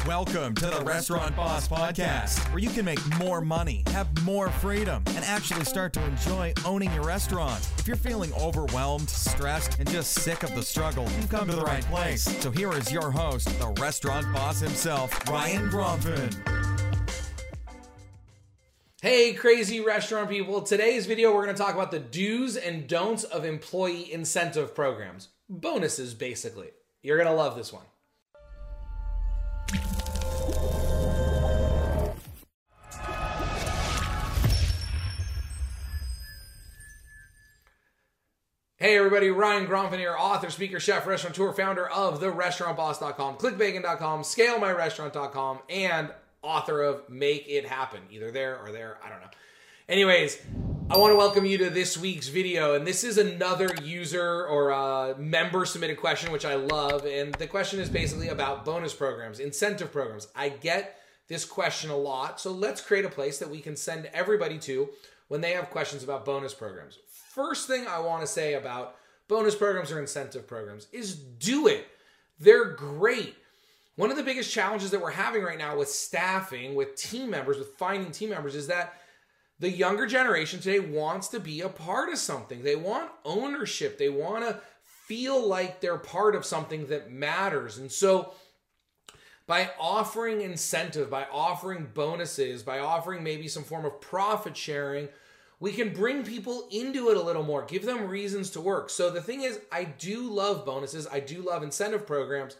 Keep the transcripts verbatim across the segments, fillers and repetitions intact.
Welcome to the Restaurant Boss Podcast, where you can make more money, have more freedom, and actually start to enjoy owning your restaurant. If you're feeling overwhelmed, stressed, and just sick of the struggle, you've come to the right place. So here is your host, the Restaurant Boss himself, Ryan Gromfin. Hey, crazy restaurant people. Today's video, we're going to talk about the do's and don'ts of employee incentive programs. Bonuses, basically. You're going to love this one. Hey everybody, Ryan Gromfin here, author, speaker, chef, restaurateur, founder of the restaurant boss dot com, click bacon dot com, scale my restaurant dot com, and author of Make It Happen. Either there or there, I don't know. Anyways, I want to welcome you to this week's video, and this is another user or uh, member submitted question, which I love, and the question is basically about bonus programs, incentive programs. I get this question a lot, so let's create a place that we can send everybody to when they have questions about bonus programs. First thing I want to say about bonus programs or incentive programs is do it. They're great. One of the biggest challenges that we're having right now with staffing, with team members, with finding team members is that the younger generation today wants to be a part of something. They want ownership. They want to feel like they're part of something that matters. And so by offering incentive, by offering bonuses, by offering maybe some form of profit sharing, we can bring people into it a little more, give them reasons to work. So the thing is, I do love bonuses. I do love incentive programs,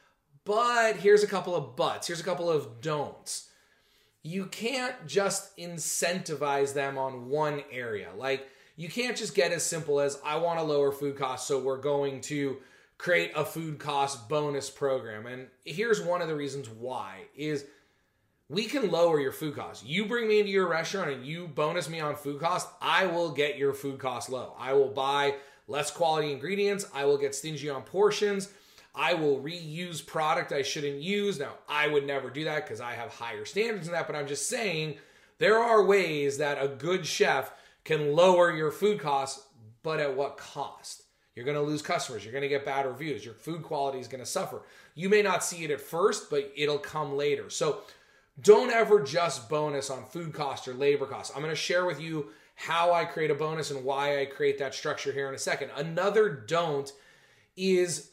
but here's a couple of buts. Here's a couple of don'ts. You can't just incentivize them on one area. Like, you can't just get as simple as, I want to lower food costs, so we're going to create a food cost bonus program. And here's one of the reasons why is we can lower your food costs. You bring me into your restaurant and you bonus me on food costs, I will get your food costs low. I will buy less quality ingredients. I will get stingy on portions. I will reuse product I shouldn't use. Now, I would never do that because I have higher standards than that, but I'm just saying there are ways that a good chef can lower your food costs, but at what cost? You're going to lose customers. You're going to get bad reviews. Your food quality is going to suffer. You may not see it at first, but it'll come later. So don't ever just bonus on food costs or labor costs. I'm going to share with you how I create a bonus and why I create that structure here in a second. Another don't is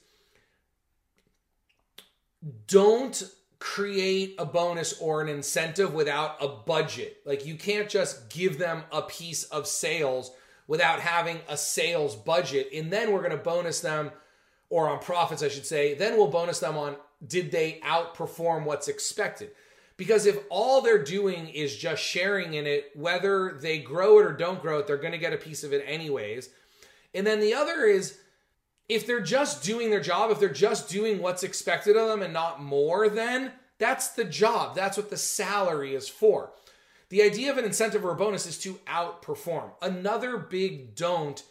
don't create a bonus or an incentive without a budget. Like, you can't just give them a piece of sales without having a sales budget. And then we're going to bonus them, or on profits, I should say. Then we'll bonus them on, did they outperform what's expected? Because if all they're doing is just sharing in it, whether they grow it or don't grow it, they're going to get a piece of it anyways. And then the other is, if they're just doing their job, if they're just doing what's expected of them and not more, then that's the job. That's what the salary is for. The idea of an incentive or a bonus is to outperform. Another big don't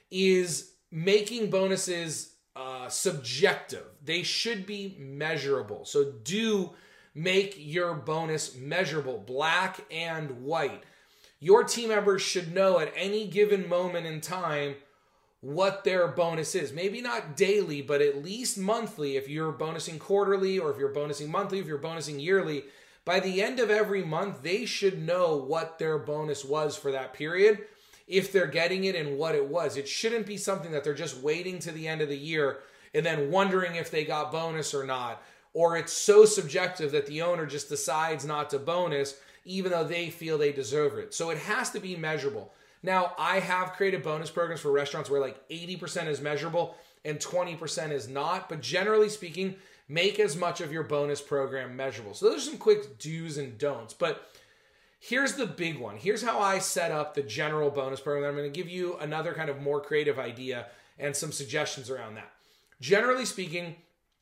is making bonuses uh, subjective. They should be measurable. So do make your bonus measurable, black and white. Your team members should know at any given moment in time what their bonus is. Maybe not daily, but at least monthly. If you're bonusing quarterly, or if you're bonusing monthly, if you're bonusing yearly, by the end of every month, they should know what their bonus was for that period, if they're getting it and what it was. It shouldn't be something that they're just waiting to the end of the year and then wondering if they got bonus or not. Or it's so subjective that the owner just decides not to bonus, even though they feel they deserve it. So it has to be measurable. Now, I have created bonus programs for restaurants where like eighty percent is measurable and twenty percent is not. But generally speaking, make as much of your bonus program measurable. So those are some quick do's and don'ts. But here's the big one. Here's how I set up the general bonus program. I'm going to give you another kind of more creative idea and some suggestions around that. Generally speaking,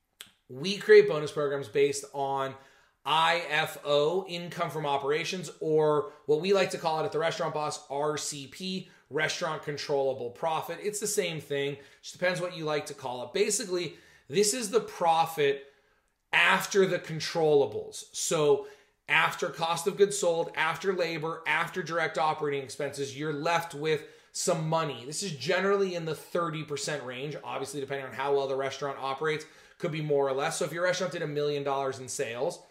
we create bonus programs based on I F O, income from operations, or what we like to call it at the Restaurant Boss, R C P, restaurant controllable profit. It's the same thing. Just depends what you like to call it. Basically, this is the profit after the controllables. So after cost of goods sold, after labor, after direct operating expenses, you're left with some money. This is generally in the thirty percent range, obviously depending on how well the restaurant operates. Could be more or less. So if your restaurant did a million dollars in sales,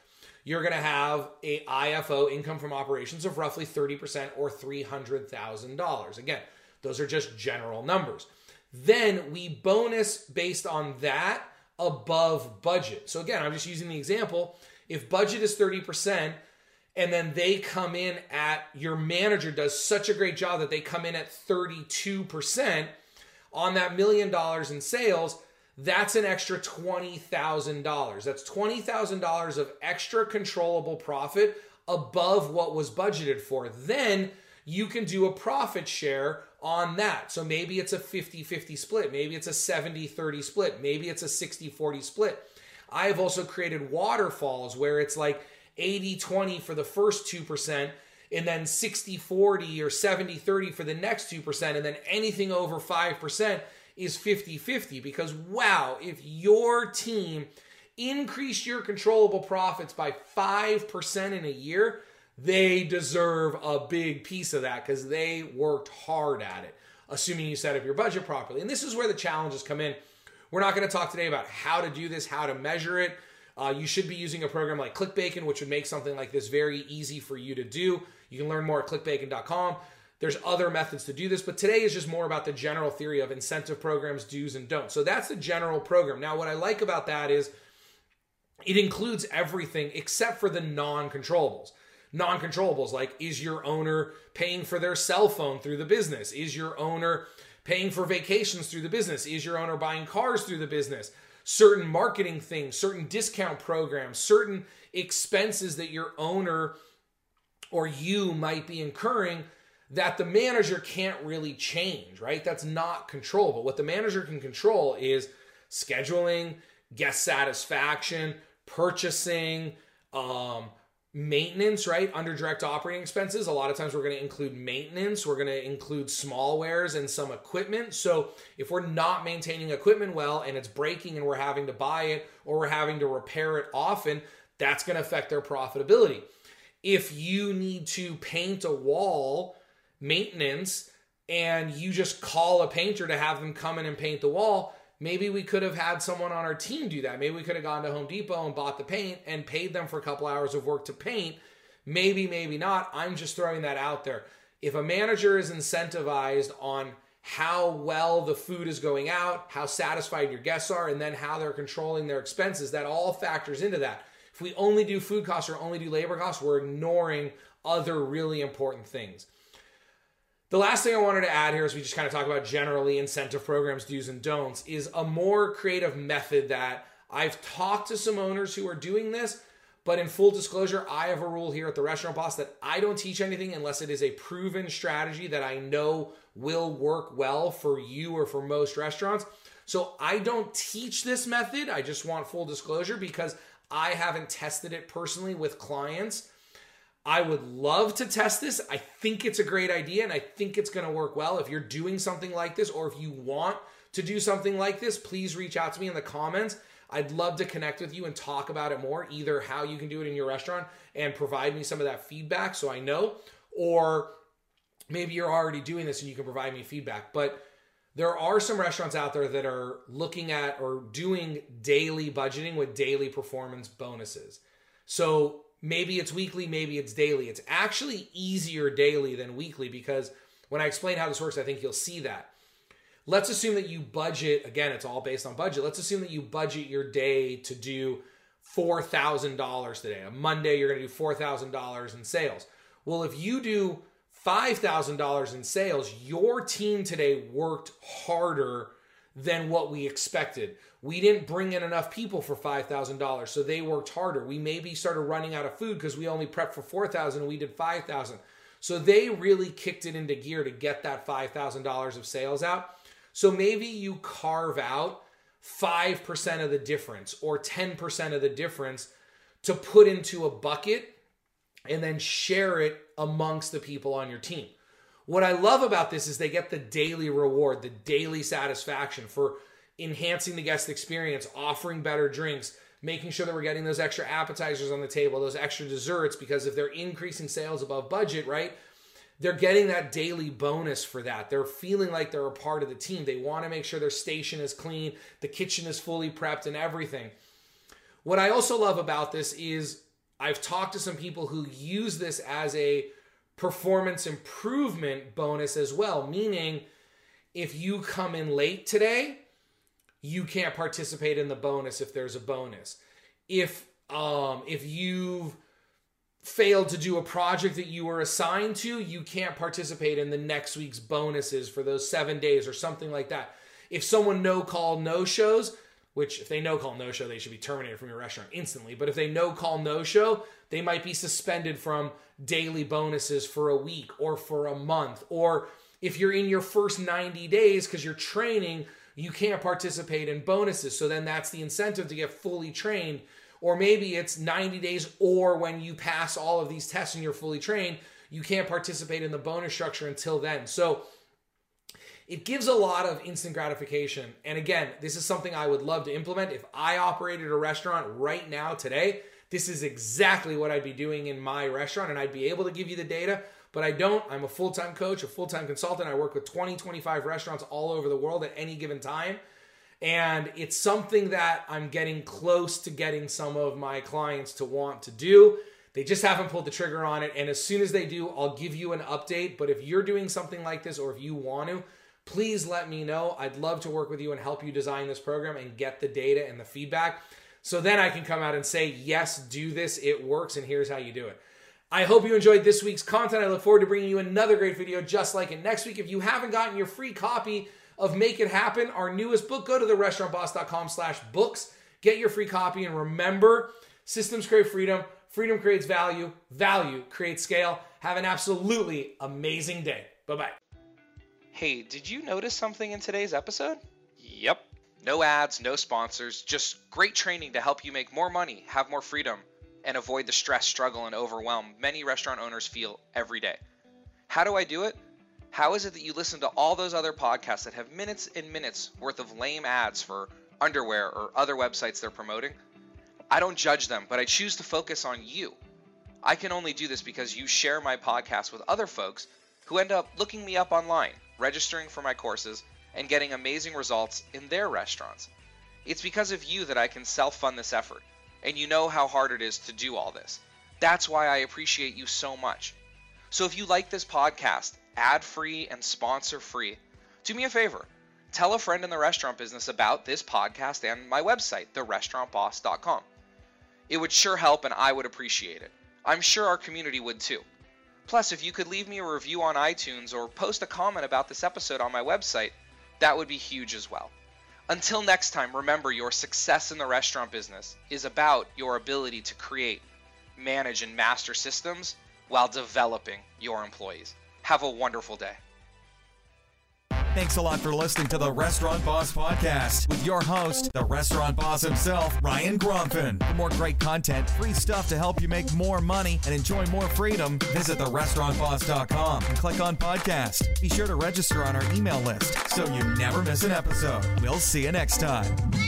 you're going to have a I F O, income from operations, of roughly thirty percent or three hundred thousand dollars. Again, those are just general numbers. Then we bonus based on that above budget. So again, I'm just using the example. If budget is thirty percent and then they come in at, your manager does such a great job that they come in at thirty-two percent on that million dollars in sales, that's an extra twenty thousand dollars. That's twenty thousand dollars of extra controllable profit above what was budgeted for. Then you can do a profit share on that. So maybe it's a fifty-fifty split. Maybe it's a seventy thirty split. Maybe it's a sixty forty split. I have also created waterfalls where it's like eighty twenty for the first two percent and then sixty forty or seventy thirty for the next two percent. And then anything over five percent is fifty fifty, because wow, if your team increased your controllable profits by five percent in a year, they deserve a big piece of that because they worked hard at it, assuming you set up your budget properly. And this is where the challenges come in. We're not going to talk today about how to do this, how to measure it. Uh, you should be using a program like ClickBacon, which would make something like this very easy for you to do. You can learn more at click bacon dot com. There's other methods to do this, but today is just more about the general theory of incentive programs, do's and don'ts. So that's the general program. Now, what I like about that is it includes everything except for the non-controllables. Non-controllables, like, is your owner paying for their cell phone through the business? Is your owner paying for vacations through the business? Is your owner buying cars through the business? Certain marketing things, certain discount programs, certain expenses that your owner or you might be incurring that the manager can't really change, right? That's not controllable. What the manager can control is scheduling, guest satisfaction, purchasing, um, maintenance, right? Under direct operating expenses, a lot of times we're going to include maintenance. We're going to include small wares and some equipment. So if we're not maintaining equipment well and it's breaking and we're having to buy it or we're having to repair it often, that's going to affect their profitability. If you need to paint a wall, maintenance, and you just call a painter to have them come in and paint the wall, maybe we could have had someone on our team do that. Maybe we could have gone to Home Depot and bought the paint and paid them for a couple hours of work to paint. Maybe, maybe not. I'm just throwing that out there. If a manager is incentivized on how well the food is going out, how satisfied your guests are, and then how they're controlling their expenses, that all factors into that. If we only do food costs or only do labor costs, we're ignoring other really important things. The last thing I wanted to add here, as we just kind of talk about generally incentive programs, do's and don'ts, is a more creative method that I've talked to some owners who are doing this, but in full disclosure, I have a rule here at the Restaurant Boss that I don't teach anything unless it is a proven strategy that I know will work well for you or for most restaurants. So I don't teach this method. I just want full disclosure because I haven't tested it personally with clients. I would love to test this. I think it's a great idea and I think it's going to work well. If you're doing something like this or if you want to do something like this, please reach out to me in the comments. I'd love to connect with you and talk about it more, either how you can do it in your restaurant and provide me some of that feedback so I know, or maybe you're already doing this and you can provide me feedback. But there are some restaurants out there that are looking at or doing daily budgeting with daily performance bonuses. So maybe it's weekly, maybe it's daily. It's actually easier daily than weekly because when I explain how this works, I think you'll see that. Let's assume that you budget, again, it's all based on budget. Let's assume that you budget your day to do four thousand dollars today. On Monday, you're going to do four thousand dollars in sales. Well, if you do five thousand dollars in sales, your team today worked harder than what we expected. We didn't bring in enough people for five thousand dollars, so they worked harder. We maybe started running out of food because we only prepped for four thousand dollars and we did five thousand dollars. So they really kicked it into gear to get that five thousand dollars of sales out. So maybe you carve out five percent of the difference or ten percent of the difference to put into a bucket and then share it amongst the people on your team. What I love about this is they get the daily reward, the daily satisfaction for enhancing the guest experience, offering better drinks, making sure that we're getting those extra appetizers on the table, those extra desserts, because if they're increasing sales above budget, right, they're getting that daily bonus for that. They're feeling like they're a part of the team. They want to make sure their station is clean, the kitchen is fully prepped and everything. What I also love about this is I've talked to some people who use this as a performance improvement bonus as well, meaning if you come in late today, you can't participate in the bonus if there's a bonus. If um, if you've failed to do a project that you were assigned to, you can't participate in the next week's bonuses for those seven days or something like that. If someone no-call, no-shows, which if they no-call, no-show, they should be terminated from your restaurant instantly. But if they no-call, no-show, they might be suspended from daily bonuses for a week or for a month. Or if you're in your first ninety days because you're training, you can't participate in bonuses. So then that's the incentive to get fully trained. Or maybe it's ninety days, or when you pass all of these tests and you're fully trained, you can't participate in the bonus structure until then. So it gives a lot of instant gratification. And again, this is something I would love to implement. If I operated a restaurant right now today, this is exactly what I'd be doing in my restaurant, and I'd be able to give you the data, but I don't. I'm a full-time coach, a full-time consultant. I work with twenty, twenty-five restaurants all over the world at any given time. And it's something that I'm getting close to getting some of my clients to want to do. They just haven't pulled the trigger on it. And as soon as they do, I'll give you an update. But if you're doing something like this, or if you want to, please let me know. I'd love to work with you and help you design this program and get the data and the feedback. So then I can come out and say, yes, do this. It works. And here's how you do it. I hope you enjoyed this week's content. I look forward to bringing you another great video just like it next week. If you haven't gotten your free copy of Make It Happen, our newest book, go to the restaurant boss dot com slash books. Get your free copy. And remember, systems create freedom. Freedom creates value. Value creates scale. Have an absolutely amazing day. Bye-bye. Hey, did you notice something in today's episode? Yep. No ads, no sponsors, just great training to help you make more money, have more freedom, and avoid the stress, struggle, and overwhelm many restaurant owners feel every day. How do I do it? How is it that you listen to all those other podcasts that have minutes and minutes worth of lame ads for underwear or other websites they're promoting? I don't judge them, but I choose to focus on you. I can only do this because you share my podcast with other folks who end up looking me up online, registering for my courses, and getting amazing results in their restaurants. It's because of you that I can self-fund this effort, and you know how hard it is to do all this. That's why I appreciate you so much. So if you like this podcast, ad-free and sponsor-free, do me a favor. Tell a friend in the restaurant business about this podcast and my website, the restaurant boss dot com. It would sure help, and I would appreciate it. I'm sure our community would too. Plus, if you could leave me a review on iTunes or post a comment about this episode on my website, that would be huge as well. Until next time, remember, your success in the restaurant business is about your ability to create, manage, and master systems while developing your employees. Have a wonderful day. Thanks a lot for listening to the Restaurant Boss Podcast with your host, the restaurant boss himself, Ryan Gromfin. For more great content, free stuff to help you make more money and enjoy more freedom, visit the restaurant boss dot com and click on podcast. Be sure to register on our email list so you never miss an episode. We'll see you next time.